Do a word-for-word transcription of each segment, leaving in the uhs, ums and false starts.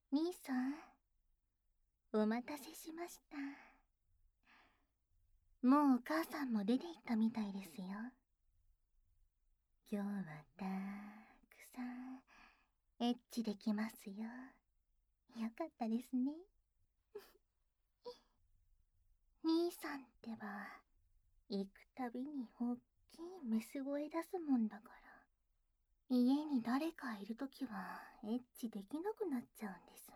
兄さん、お待たせしました。もうお母さんも出て行ったみたいですよ。今日はたくさんエッチできますよ。よかったですね。兄さんってば、行くたびにおっきいメス声出すもんだから、家に誰かいるときはエッチできなくなっちゃうんです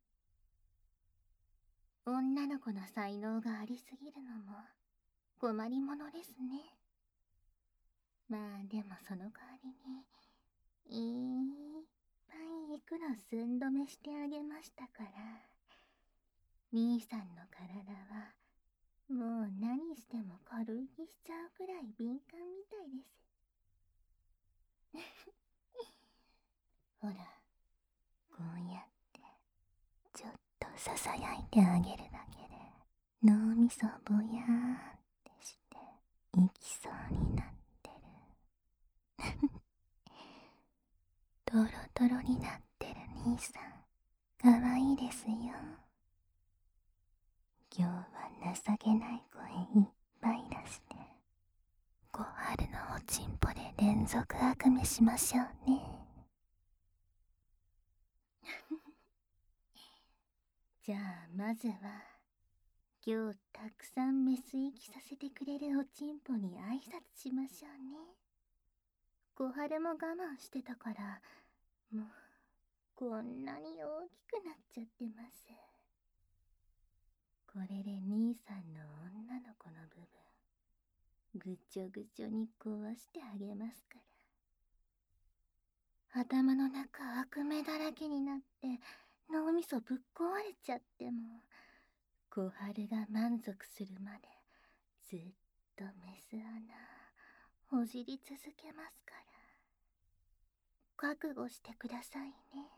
もん。女の子の才能がありすぎるのも困りものですね。まあでもその代わりに、いっぱいいくら寸止めしてあげましたから、兄さんの体はもう何しても軽い気しちゃうくらい敏感みたいです。ほら、こうやってちょっとささやいてあげるだけで脳みそぼやーんってしていきそうになってる。ドロドロになってる兄さん、かわいいですよ。今日は情けない声いっぱい出して小春のおちんぽで連続悪夢しましょうね。じゃあまずは今日たくさんメス息させてくれるおちんぽに挨拶しましょうね。小春も我慢してたからもうこんなに大きくなっちゃってます。これで兄さんの女の子の部分ぐちょぐちょに壊してあげますから。頭の中悪夢だらけになって脳みそぶっ壊れちゃっても小春が満足するまでずっとメス穴ほじり続けますから。覚悟してくださいね。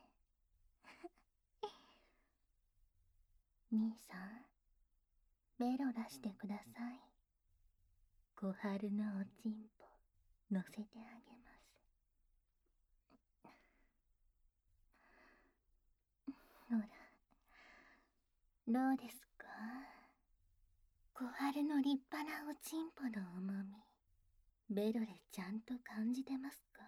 兄さん、ベロ出してください。小春のおちんぽ乗せてあげます。ほら、どうですか？小春の立派なおちんぽの重み、ベロでちゃんと感じてますか？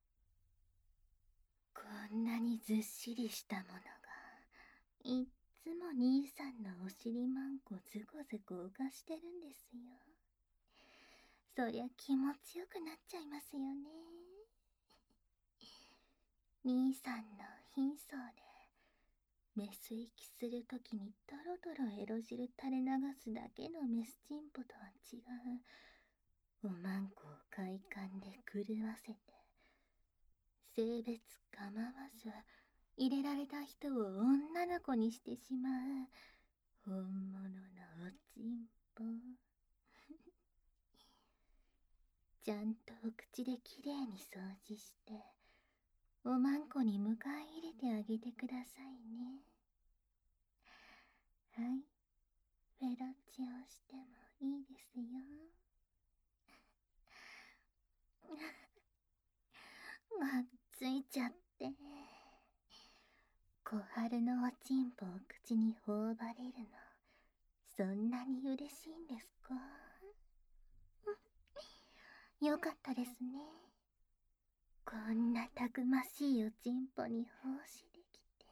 こんなにずっしりしたものがいっつも兄さんのお尻マンコズコズコ浮かしてるんですよ。そりゃ気持ちよくなっちゃいますよね。兄さんの貧相でメス息するときにドロドロエロ汁垂れ流すだけのメスチンポとは違うおまんこを快感で狂わせて性別構わず入れられた人を女の子にしてしまう本物のおちんぽ。ちゃんとお口できれいに掃除しておまんこに迎え入れてあげてくださいね。はい、フェロチをしてもいいですよ。まっついちゃって小春のおちんぽを口に頬張れるのそんなに嬉しいんですか？よかったですね。こんなたくましいおちんぽに奉仕できて。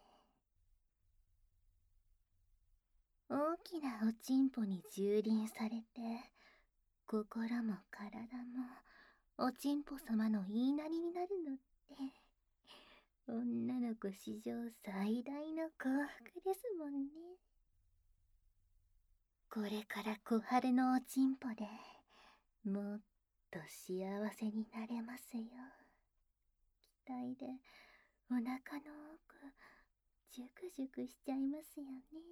大きなおちんぽに蹂躙されて心も体もおちんぽ様の言いなりになるのって女の子史上最大の幸福ですもんね。これから小春のおちんぽでもっと幸せになれますよ。期待でお腹の奥ジュクジュクしちゃいますよね。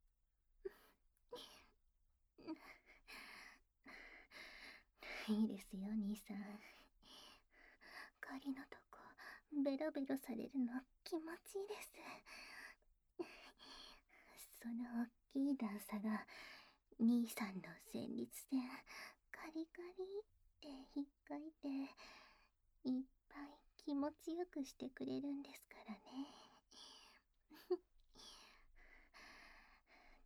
いいですよ兄さん。狩りのとこベロベロされるの気持ちいいです。その大きい段差が兄さんの旋律線カリカリって引っかいていっぱい気持ちよくしてくれるんですからね。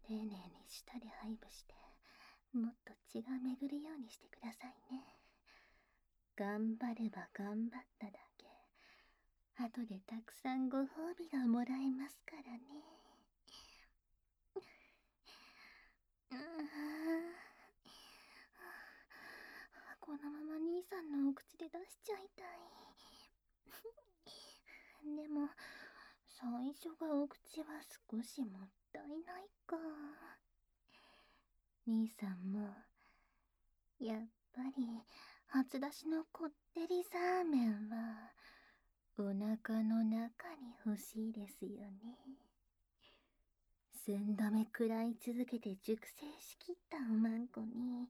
丁寧に舌で配布して、もっと血が巡るようにしてくださいね。頑張れば頑張っただけ、後でたくさんご褒美がもらえますからね。うーこのまま兄さんのお口で出しちゃいたい。でも最初がお口は少しもったいないか。兄さんもやっぱり初出しのこってりザーメンはお腹の中に欲しいですよね。寸止め食らい続けて熟成しきったおまんこに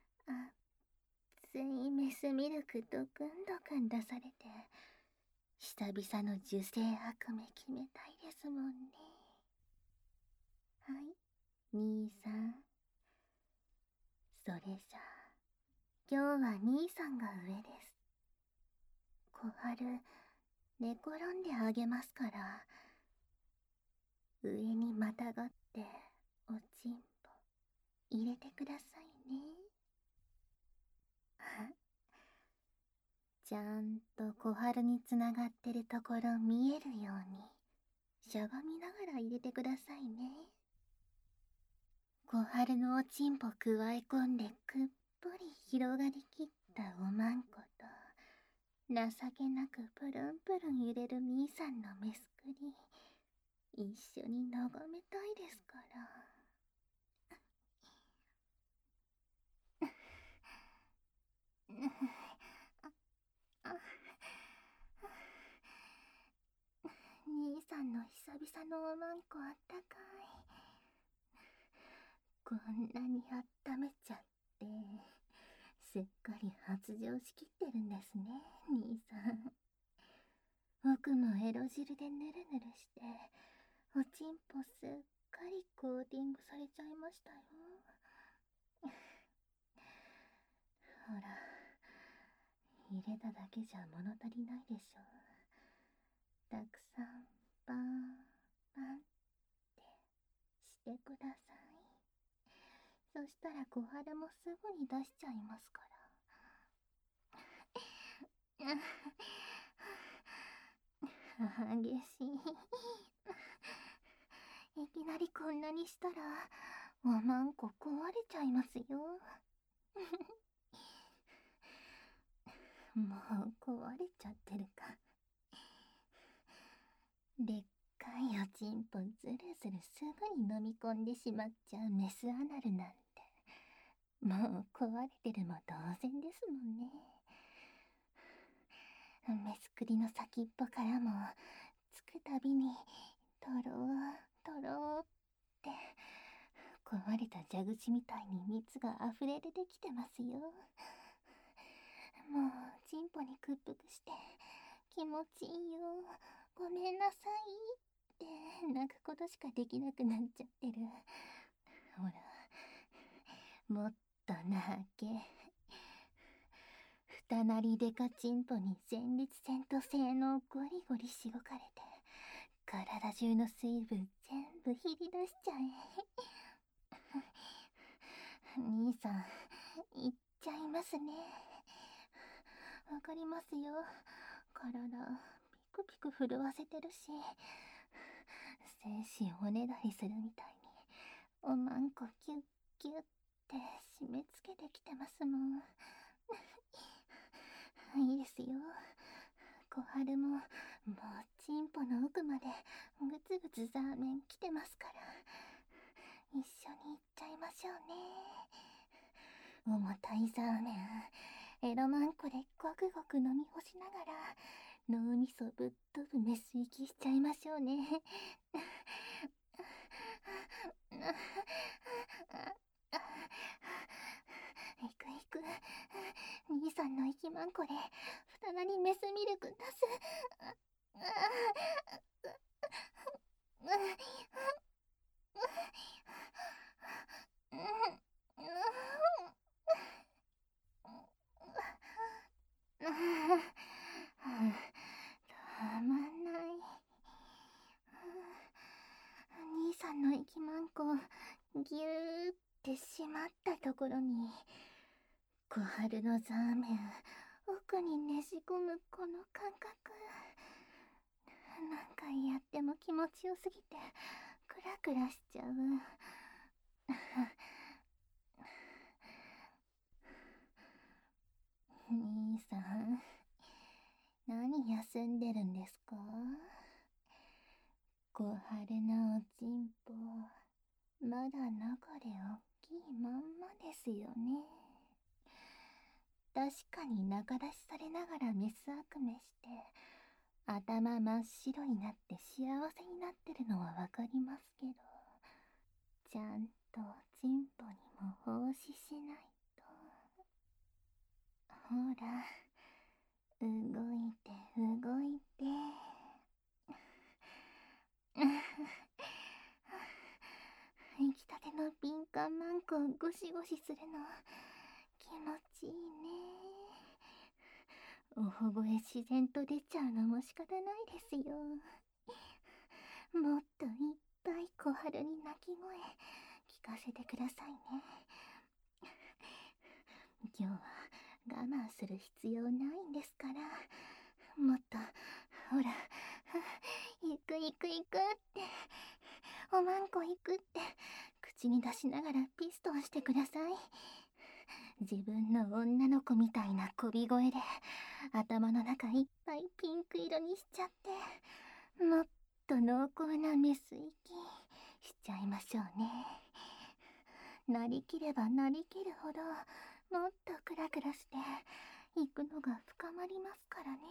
熱いメスミルクドクンドクン出されて、久々の受精悪夢決めたいですもんね。はい、兄さん。それじゃあ今日は兄さんが上です。小春寝転んであげますから、上にまたがっておちんぽ入れてくださいね。ちゃんと小春につながってるところ見えるようにしゃがみながら入れてくださいね。小春のおちんぽくわえ込んでくっぽり広がりきったおまんこと、情けなくプルンプルン揺れる兄さんのメスクリ、一緒に眺めたいですから。兄さんの久々のおまんこあったかい。こんなにあっためちゃって、すっかり発情しきってるんですね、兄さん。奥もエロ汁でぬるぬるして、おちんぽすっかりコーティングされちゃいましたよ。ほら、入れただけじゃ物足りないでしょ。たくさんパンパンってしてください。そしたら小春もすぐに出しちゃいますから。激しい。いきなりこんなにしたらおまんこ壊れちゃいますよ。もう壊れちゃってるか。でっかいおちんぽずるずるすぐに飲み込んでしまっちゃうメスアナルなんて、もう壊れてるも同然ですもんね。メスクリの先っぽからもつくたびにとろーとろーって壊れた蛇口みたいに蜜があふれ出てきてますよ。もうチンポに屈服して気持ちいいよ、ごめんなさいって泣くことしかできなくなっちゃってる。ほら、もっと泣け。二なりデカチンポに前立腺と性能ゴリゴリしごかれて、体中の水分全部引き出しちゃえ。兄さんいっちゃいますね。わかりますよ。体ピクピク震わせてるし、精子おねだりするみたいにおまんこキュッキュッって締め付けてきてますもん。いいですよ。小春ももうチンポの奥までグツグツザーメン来てますから、一緒に行っちゃいましょうね。重たいザーメンエロマンコでごくごく飲み干しながら脳みそぶっ飛ぶメス息しちゃいましょうね。いくいく、兄さんの息まんこで二なりメスミルク出す。たまんない。兄さんの息まんこぎゅーってしまったところに、小春のザーメン、奥にねじ込むこの感覚。何回やっても気持ちよすぎて、クラクラしちゃう。兄さん、何休んでるんですか？小春のおちんぽ、まだ中でおっきいまんまですよね。確かに中出しされながらメス悪夢して、頭真っ白になって幸せになってるのはわかりますけど、ちゃんとおちんぽにも奉仕しないと。ほら、動いて動いて。出来たての敏感マンコをゴシゴシするの気持ちいいね。おほ声自然と出ちゃうのも仕方ないですよ。もっといっぱい小春に鳴き声聞かせてくださいね。今日は我慢する必要ないんですから。もっと、ほら、行く行く行くって、おまんこ行くって口に出しながらピストンしてください。自分の女の子みたいなこび声で頭の中いっぱいピンク色にしちゃって、もっと濃厚なメス息しちゃいましょうね。なりきればなりきるほどもっとクラクラして行くのが深まりますからね。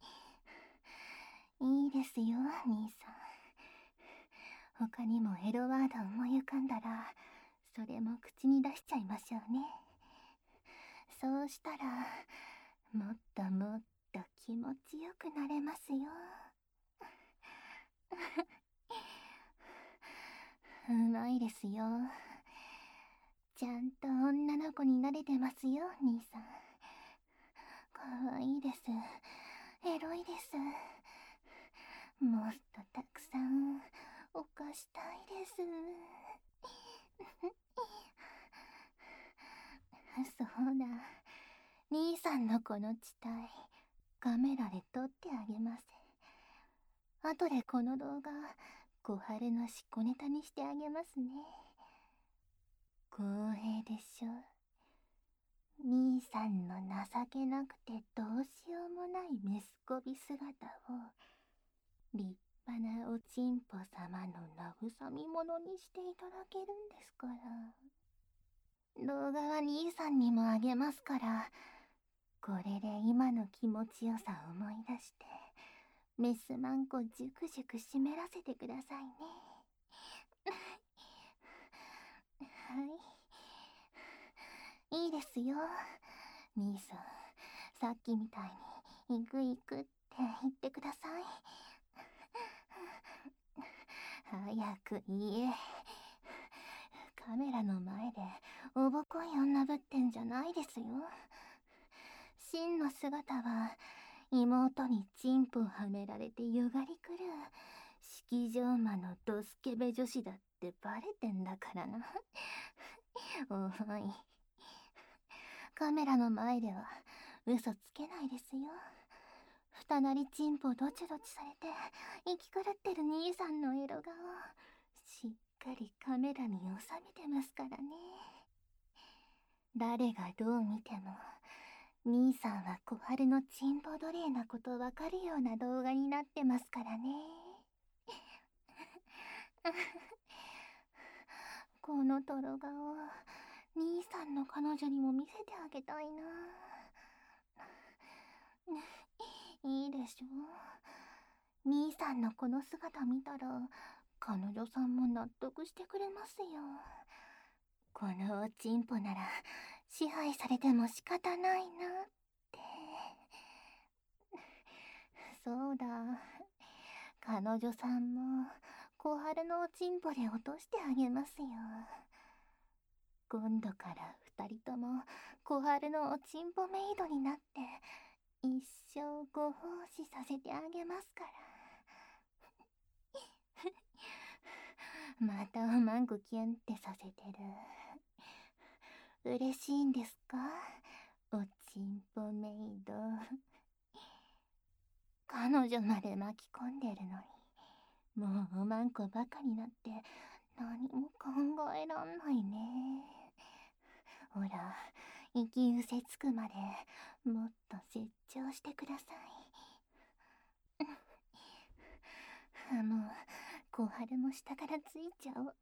いいですよ、兄さん。他にもエロワード思い浮かんだらそれも口に出しちゃいましょうね。そうしたらもっともっと気持ちよくなれますよ。うまいですよ。ちゃんと女の子に慣れてますよ、兄さん。かわいいです。エロいです。もっとたくさん犯したいです。そうだ、兄さんのこの地帯カメラで撮ってあげます。後でこの動画小春のしっこネタにしてあげますね。公平でしょ。兄さんの情けなくてどうしようもないメスこび姿を立派なおちんぽ様の慰み者にしていただけるんですから。動画は兄さんにもあげますから、これで今の気持ちよさを思い出してメスマンコジュクジュク湿らせてくださいね。はい、いいですよ。兄さん、さっきみたいに行く行くって言ってください。早く言え。カメラの前でおぼこい女ぶってんじゃないですよ。真の姿は妹にチンポはめられてゆがりくる式場魔のドスケベ女子だってバレてんだからな。おい、カメラの前では嘘つけないですよ。二なりチンポドチドチされて生き狂ってる兄さんのエロ顔しっかりカメラに収めてますからね。誰がどう見ても兄さんは小春のチンポ奴隷なことわかるような動画になってますからね。このトロ顔兄さんの彼女にも見せてあげたいな。いいでしょ。兄さんのこの姿見たら彼女さんも納得してくれますよ。このおちんぽなら支配されても仕方ないなって。そうだ、彼女さんも小春のおちんぽで落としてあげますよ。今度から二人とも小春のおちんぽメイドになって一生ご奉仕させてあげますから。 またおまんこキュンってさせてる。嬉しいんですか、おちんぽメイド。彼女まで巻き込んでるのに、もうおまんこばかりなって何も考えらんないね。ほら、息うせつくまでもっと成長してください。もう小春も下からついちゃおう。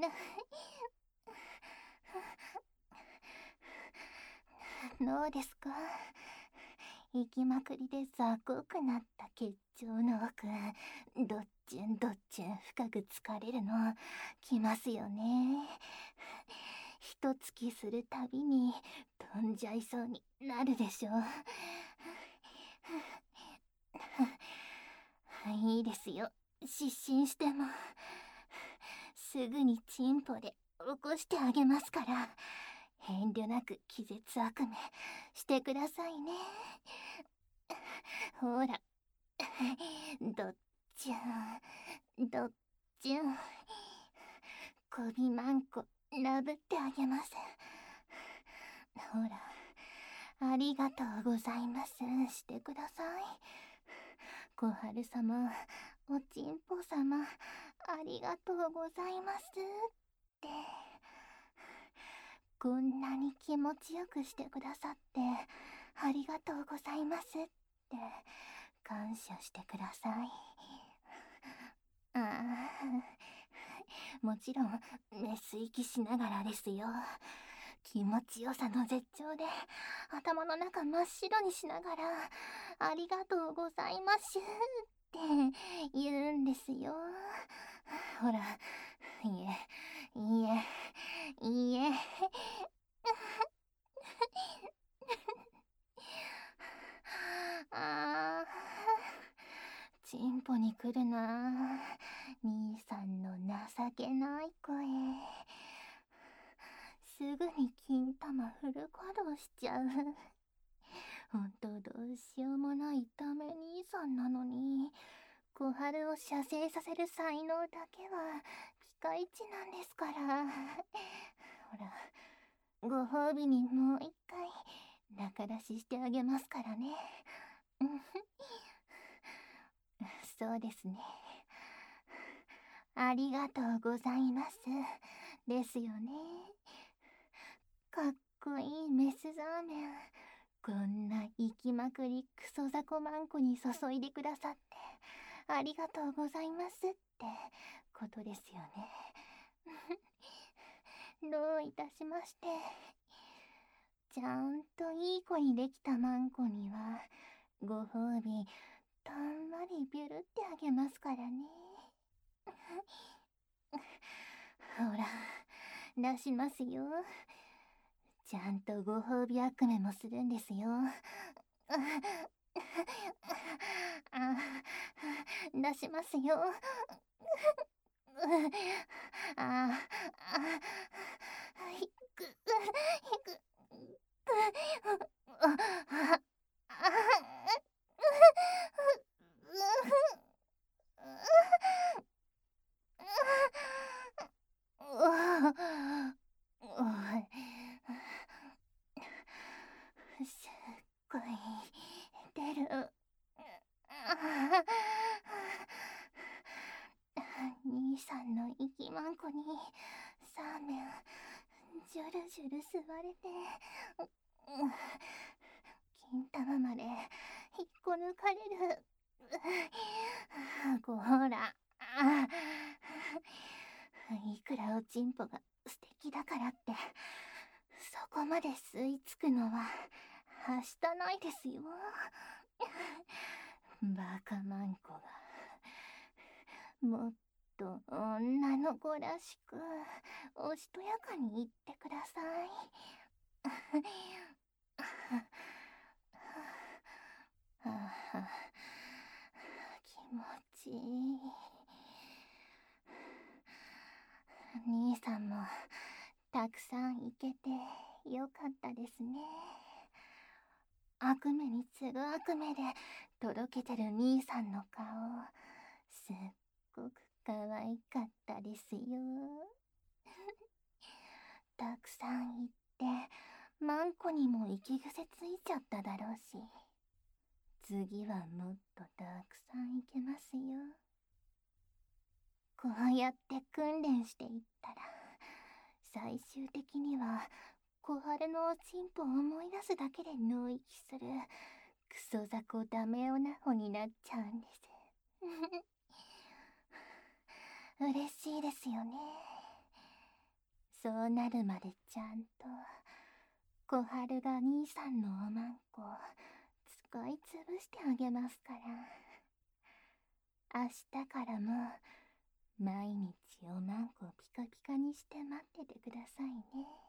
どうですか、行きまくりで雑魚くなった血腸の奥、どっちゅんどっちゅん深く疲れるのきますよね。ひとつきするたびに飛んじゃいそうになるでしょ。いいですよ、失神してもすぐにチンポで起こしてあげますから、遠慮なく気絶悪夢してくださいね。ほら、どっちゅんどっちゅん、こびまんこなぶってあげます。ほら、ありがとうございますしてください。小春様、おちんぽ様、ありがとうございますって。こんなに気持ちよくしてくださってありがとうございますって感謝してください。ああ、もちろんメス息しながらですよ。気持ちよさの絶頂で頭の中真っ白にしながらありがとうございますって言うんですよ。ほら、いえいえいいえあー、チンポに来るな兄さんの情けない声。すぐに金玉フル稼働しちゃう。ほんとどうしようもないダメ兄さんなのに、小春を射精させる才能だけはピカイチなんですから。ほら、ご褒美にもう一回仲出ししてあげますからね。そうですね。ありがとうございますですよね。かっこいいメスザーメン、こんな行きまくりクソザコマンコに注いでくださってありがとうございますってことですよね。どういたしまして。ちゃんといい子にできたマンコにはご褒美たんまりビュルってあげますからね。ほら、出しますよ。ちゃんとご褒美悪夢もするんですよ。あ、出しますよ。ああ、ひく、ひく、あ、あ、すっごい出る。兄さんの息まんこにサーメンジュルジュル吸われて、金玉まで引っこ抜かれる。ほら、いくらおちんぽが素敵だからってそこまで吸い付くのははしたないですよ。バカマンコがもっと女の子らしくおしとやかに言ってください。気持ちいい。兄さんもたくさん行けてよかったですね。悪夢に次ぐ悪夢でとろけてる兄さんの顔、すっごく可愛かったからですよ。たくさん言ってマンコにも息癖ついちゃっただろうし、次はもっとたくさんいけますよ。こうやって訓練していったら、最終的には小春のおちんぽを思い出すだけで脳息するクソ雑魚ダメオナホになっちゃうんです。嬉しいですよね。そうなるまでちゃんと小春が兄さんのおまんこ使いつぶしてあげますから。明日からも毎日おまんこピカピカにして待っててくださいね。